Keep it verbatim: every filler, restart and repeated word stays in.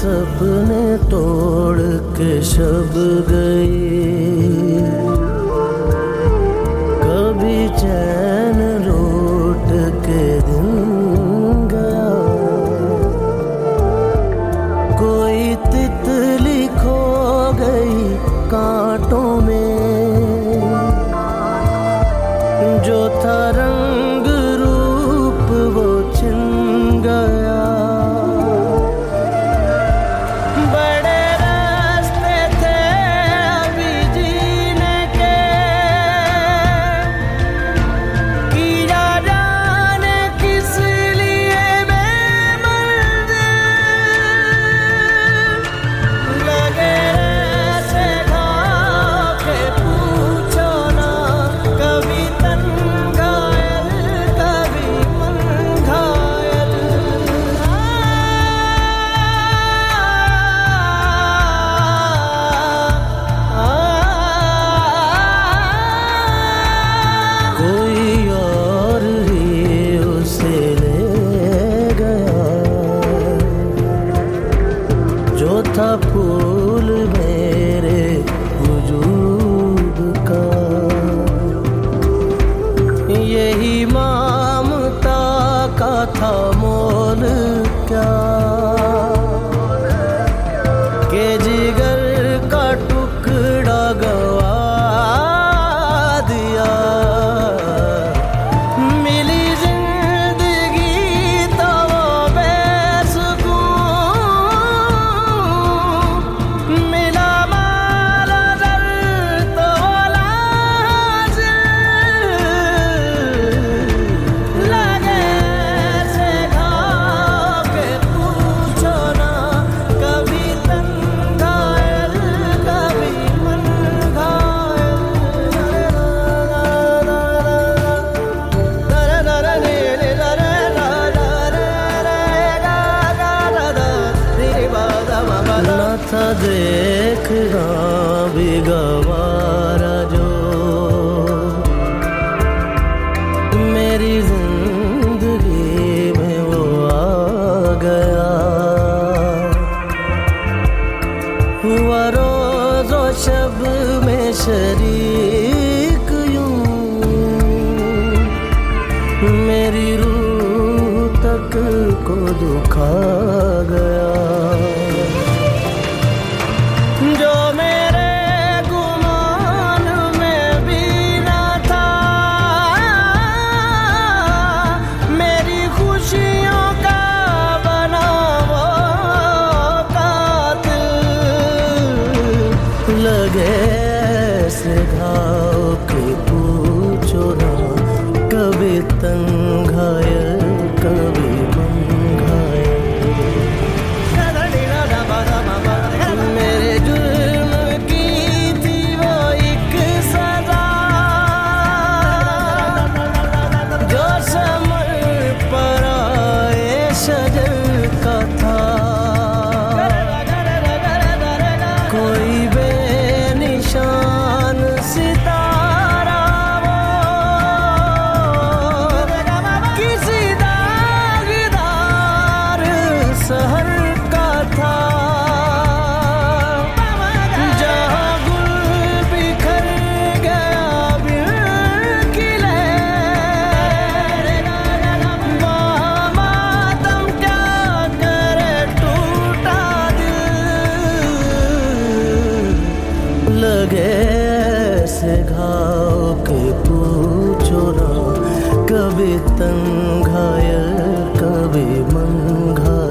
सपने तोड़ के शब गई, कभी चैन लूट के दिन गया। कोई तितली खो गई कांटों में, जो था रंग रूप वो छिन गया। बड़े रास्ते थे अभी जीने के, किया जाने किस लिए बेमंजिल। लगे ऐसे घाव के पूछो ना, कभी तन घायल कभी मन घायल। कोई और ही उसे ले गया, जो था फूल मेरे वजूद का। यही ममता का था मोल क्या, के जिगर का टुकड़ा गवा दिया। मिली जिंदगी तो वो बेसुकून, मिला माल दर तो लाजिल। लगे ऐसे घाव के पूछो ना, कभी तन घायल कभी मन घायल। न था देखना भी गवारा जो मेरी जिंदगी में वो आ गया। हुआ रोज़ो शब में शरीक यूं, मेरी रूह तक को दुखा गया। जो मेरे गुमान में भी न था, मेरी खुशियों का बना वो कातिल। लगे ऐसे घाव के पूछो ना, कभी तन घायल कभी मन घायल। मेरे जुर्म की थी वो एक सजा, जो समर पर आए शजर का था। कोई बेनिशान सितारा वो, किसी दागदार शहर का था। जहाँ गुल बिखर गया बिन खिले, वहाँ मातम क्या करे टूटा दिल। लगे ऐसे घाव के पूछो ना, कभी तन घायल कभी मन घायल।